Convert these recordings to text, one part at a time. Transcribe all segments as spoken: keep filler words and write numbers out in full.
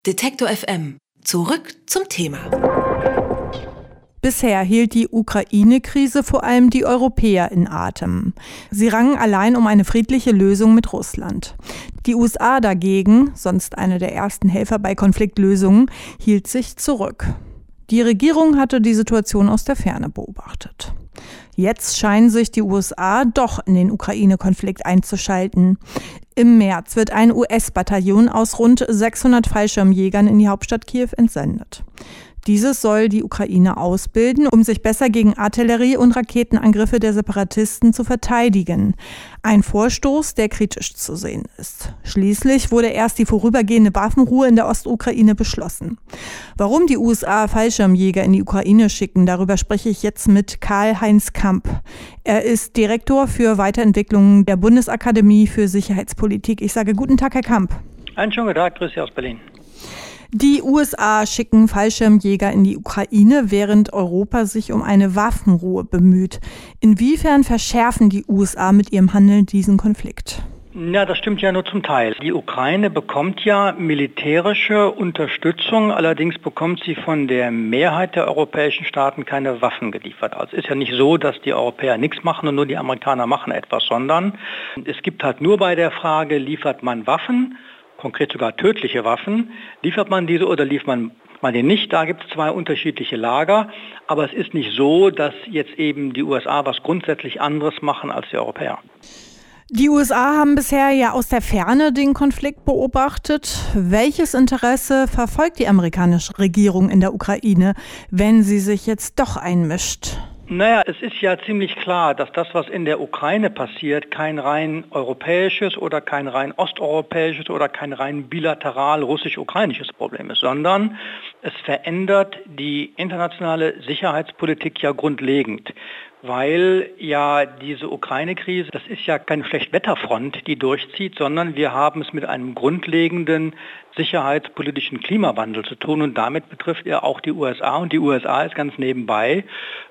Detektor F M. Zurück zum Thema. Bisher hielt die Ukraine-Krise vor allem die Europäer in Atem. Sie rangen allein um eine friedliche Lösung mit Russland. Die U S A dagegen, sonst eine der ersten Helfer bei Konfliktlösungen, hielt sich zurück. Die Regierung hatte die Situation aus der Ferne beobachtet. Jetzt scheinen sich die U S A doch in den Ukraine-Konflikt einzuschalten. Im März wird ein U S-Bataillon aus rund sechshundert Fallschirmjägern in die Hauptstadt Kiew entsendet. Dieses soll die Ukraine ausbilden, um sich besser gegen Artillerie- und Raketenangriffe der Separatisten zu verteidigen. Ein Vorstoß, der kritisch zu sehen ist. Schließlich wurde erst die vorübergehende Waffenruhe in der Ostukraine beschlossen. Warum die U S A Fallschirmjäger in die Ukraine schicken, darüber spreche ich jetzt mit Karl-Heinz Kamp. Er ist Direktor für Weiterentwicklung der Bundesakademie für Sicherheitspolitik. Ich sage guten Tag, Herr Kamp. Einen schönen guten Tag, grüße Sie aus Berlin. Die U S A schicken Fallschirmjäger in die Ukraine, während Europa sich um eine Waffenruhe bemüht. Inwiefern verschärfen die U S A mit ihrem Handeln diesen Konflikt? Ja, das stimmt ja nur zum Teil. Die Ukraine bekommt ja militärische Unterstützung, allerdings bekommt sie von der Mehrheit der europäischen Staaten keine Waffen geliefert. Also es ist ja nicht so, dass die Europäer nichts machen und nur die Amerikaner machen etwas, sondern es gibt halt nur bei der Frage, liefert man Waffen, konkret sogar tödliche Waffen, liefert man diese oder liefert man, man die nicht? Da gibt es zwei unterschiedliche Lager, aber es ist nicht so, dass jetzt eben die U S A was grundsätzlich anderes machen als die Europäer. Die U S A haben bisher ja aus der Ferne den Konflikt beobachtet. Welches Interesse verfolgt die amerikanische Regierung in der Ukraine, wenn sie sich jetzt doch einmischt? Naja, es ist ja ziemlich klar, dass das, was in der Ukraine passiert, kein rein europäisches oder kein rein osteuropäisches oder kein rein bilateral russisch-ukrainisches Problem ist, sondern es verändert die internationale Sicherheitspolitik ja grundlegend. Weil ja diese Ukraine-Krise, das ist ja keine Schlechtwetterfront, die durchzieht, sondern wir haben es mit einem grundlegenden sicherheitspolitischen Klimawandel zu tun und damit betrifft er auch die U S A und die U S A ist ganz nebenbei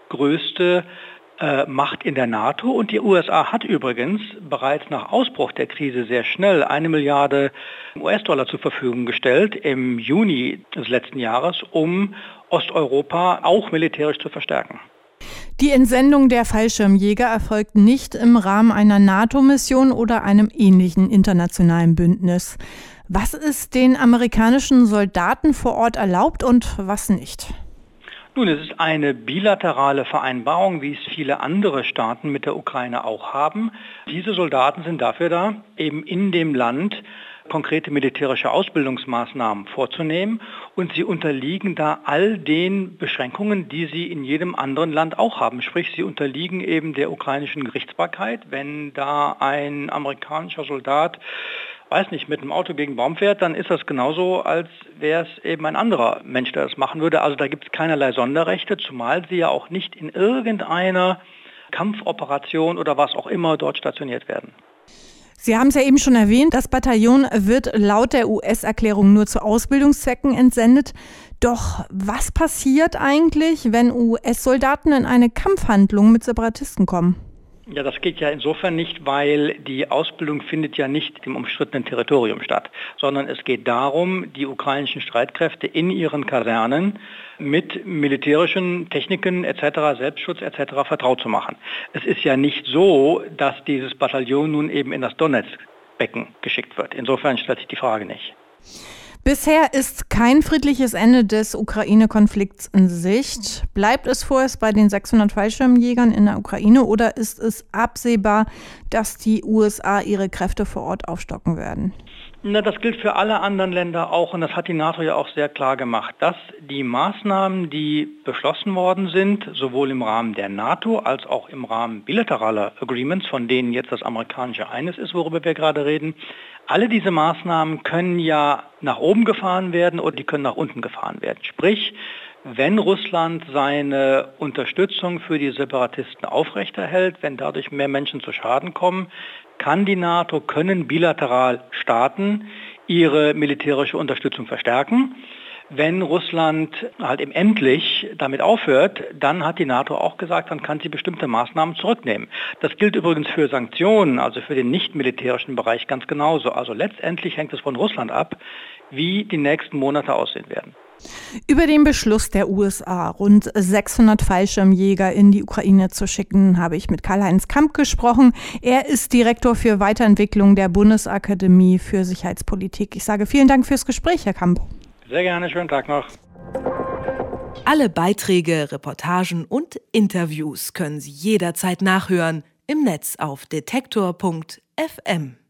größte äh, Macht in der NATO und die U S A hat übrigens bereits nach Ausbruch der Krise sehr schnell eine Milliarde U S-Dollar zur Verfügung gestellt im Juni des letzten Jahres, um Osteuropa auch militärisch zu verstärken. Die Entsendung der Fallschirmjäger erfolgt nicht im Rahmen einer NATO-Mission oder einem ähnlichen internationalen Bündnis. Was ist den amerikanischen Soldaten vor Ort erlaubt und was nicht? Nun, es ist eine bilaterale Vereinbarung, wie es viele andere Staaten mit der Ukraine auch haben. Diese Soldaten sind dafür da, eben in dem Land konkrete militärische Ausbildungsmaßnahmen vorzunehmen und sie unterliegen da all den Beschränkungen, die sie in jedem anderen Land auch haben. Sprich, sie unterliegen eben der ukrainischen Gerichtsbarkeit. Wenn da ein amerikanischer Soldat, weiß nicht, mit einem Auto gegen einen Baum fährt, dann ist das genauso, als wäre es eben ein anderer Mensch, der das machen würde. Also da gibt es keinerlei Sonderrechte, zumal sie ja auch nicht in irgendeiner Kampfoperation oder was auch immer dort stationiert werden. Sie haben es ja eben schon erwähnt, das Bataillon wird laut der U S-Erklärung nur zu Ausbildungszwecken entsendet. Doch was passiert eigentlich, wenn U S-Soldaten in eine Kampfhandlung mit Separatisten kommen? Ja, das geht ja insofern nicht, weil die Ausbildung findet ja nicht im umstrittenen Territorium statt, sondern es geht darum, die ukrainischen Streitkräfte in ihren Kasernen mit militärischen Techniken et cetera, Selbstschutz et cetera vertraut zu machen. Es ist ja nicht so, dass dieses Bataillon nun eben in das Donetsk-Becken geschickt wird. Insofern stellt sich die Frage nicht. Bisher ist kein friedliches Ende des Ukraine-Konflikts in Sicht. Bleibt es vorerst bei den sechshundert Fallschirmjägern in der Ukraine oder ist es absehbar, dass die U S A ihre Kräfte vor Ort aufstocken werden? Na, das gilt für alle anderen Länder auch und das hat die NATO ja auch sehr klar gemacht, dass die Maßnahmen, die beschlossen worden sind, sowohl im Rahmen der NATO als auch im Rahmen bilateraler Agreements, von denen jetzt das amerikanische eines ist, worüber wir gerade reden, alle diese Maßnahmen können ja nach oben gefahren werden oder die können nach unten gefahren werden. Sprich, wenn Russland seine Unterstützung für die Separatisten aufrechterhält, wenn dadurch mehr Menschen zu Schaden kommen, kann die NATO, können bilateral Staaten ihre militärische Unterstützung verstärken. Wenn Russland halt eben endlich damit aufhört, dann hat die NATO auch gesagt, dann kann sie bestimmte Maßnahmen zurücknehmen. Das gilt übrigens für Sanktionen, also für den nicht militärischen Bereich ganz genauso. Also letztendlich hängt es von Russland ab, wie die nächsten Monate aussehen werden. Über den Beschluss der U S A, rund sechshundert Fallschirmjäger in die Ukraine zu schicken, habe ich mit Karl-Heinz Kamp gesprochen. Er ist Direktor für Weiterentwicklung der Bundesakademie für Sicherheitspolitik. Ich sage vielen Dank fürs Gespräch, Herr Kamp. Sehr gerne, schönen Tag noch. Alle Beiträge, Reportagen und Interviews können Sie jederzeit nachhören im Netz auf detektor punkt f m.